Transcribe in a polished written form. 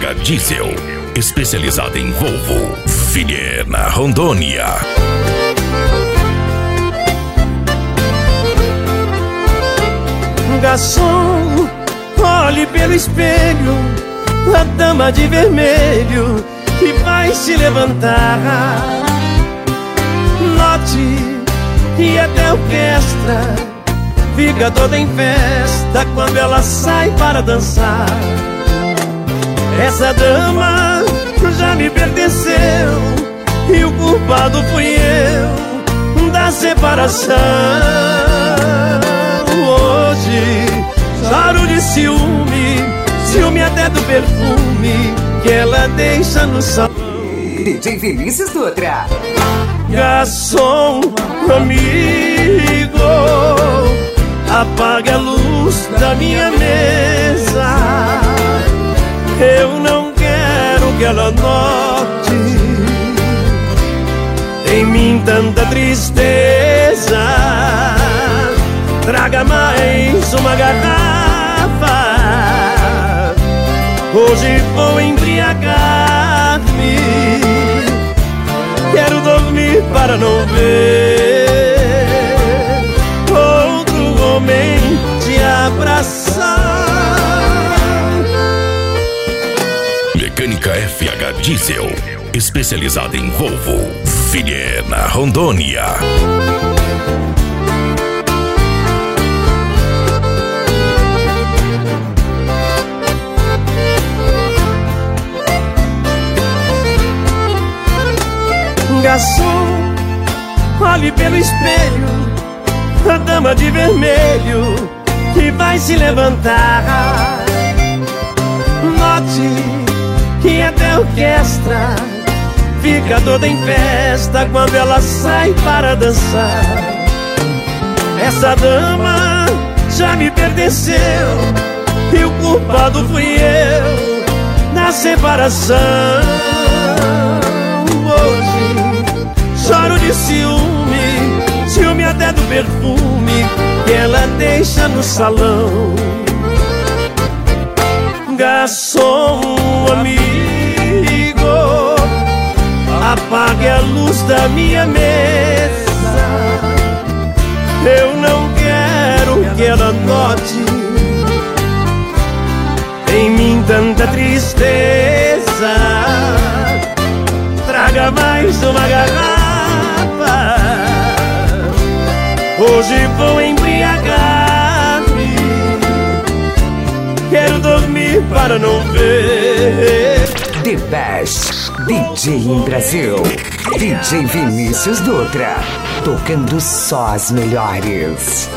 FH Diesel, especializada em Volvo, Vilhena, Rondônia. Garçom, olhe pelo espelho, a dama de vermelho que vai se levantar. Note que até a orquestra fica toda em festa quando ela sai para dançar. Essa dama já me pertenceu e o culpado fui eu da separação. Hoje choro de ciúme até do perfume que ela deixa no salão. DJ Vinícius Dutra. Garçom, amigo, apague a luz da minha mesa. Eu não quero que ela note em mim tanta tristeza. Traga mais uma garrafa, hoje vou embriagar-me. Quero dormir para não ver outro homem te abraçar. Mecânica FH Diesel, especializada em Volvo, Vilhena, Rondônia. Garçom, olhe pelo espelho, a dama de vermelho que vai se levantar. Note que até a orquestra fica toda em festa quando ela sai para dançar. Essa dama já me pertenceu e o culpado fui eu na separação. Hoje choro de ciúme até do perfume que ela deixa no salão. Garçom, amigo, apague a luz da minha mesa. Eu não quero que ela note em mim tanta tristeza. Traga mais uma garrafa, hoje vou embriagar-me. Quero dormir para não ver. The Best DJ em Brasil, DJ Vinícius Dutra, tocando só as melhores.